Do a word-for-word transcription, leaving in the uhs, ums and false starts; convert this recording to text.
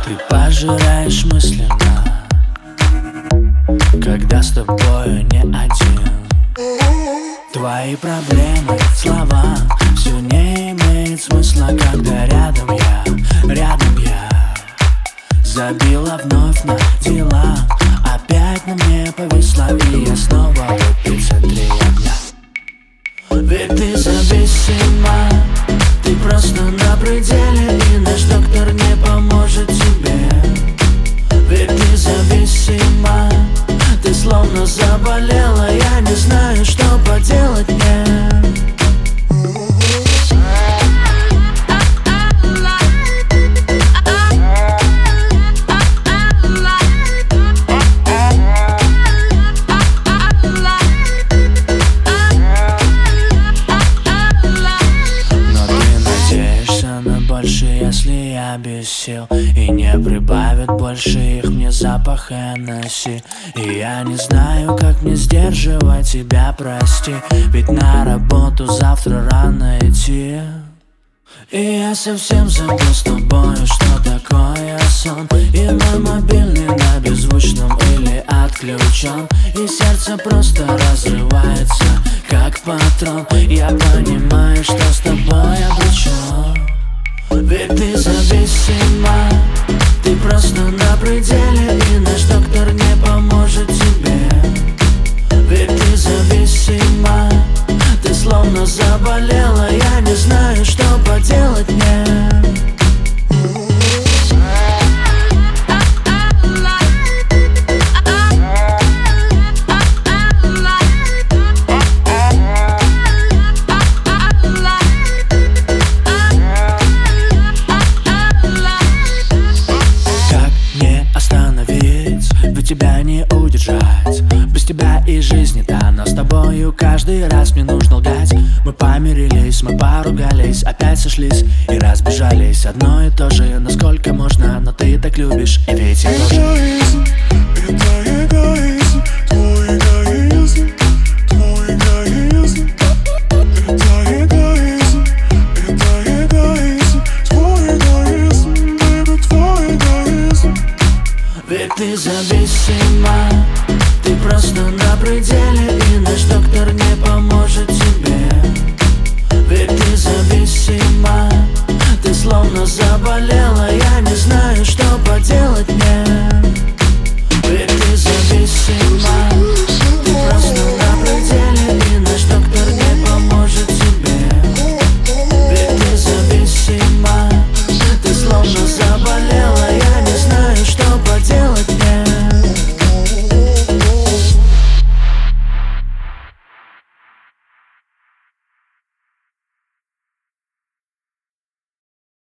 Ты пожираешь мысленно, когда с тобою не один. Твои проблемы, слова, все не имеет смысла, когда рядом я, рядом я. Забила вновь на дела, опять на мне повисла, и я снова в эпицентре огня. Ведь ты зависима, ты просто на пределе, и наш доктор не поможет тебе. Ведь ты зависима, ты словно заболела, я не знаю, что поделать мне. Если я без сил и не прибавит больше их мне запах Хеннесси, и я не знаю, как мне сдерживать тебя, прости, ведь на работу завтра рано идти. И я совсем забыл с тобою, что такое сон, и мой мобильный на беззвучном или отключен, и сердце просто разрывается, как патрон. Я понимаю, что с тобой обречен. Ведь ты зависима, ты просто на пределе, и наш доктор не поможет тебе. Ведь ты зависима, ты словно заболела, я не знаю, что поделать мне. Тебя не удержать, без тебя и жизнь не та, но с тобою каждый раз мне нужно лгать. Мы помирились, мы поругались, опять сошлись и разбежались. Одно и то же, насколько можно, но ты так любишь, и ведь я тоже. Эгоизм, это эгоизм, твой эгоизм, твой эгоизм. Это эгоизм, это эгоизм, твой эгоизм, baby, твой эгоизм. Ведь ты зависима, ты просто на пределе, и наш доктор не поможет тебе. Ведь ты зависима, ты словно заболела, я не знаю.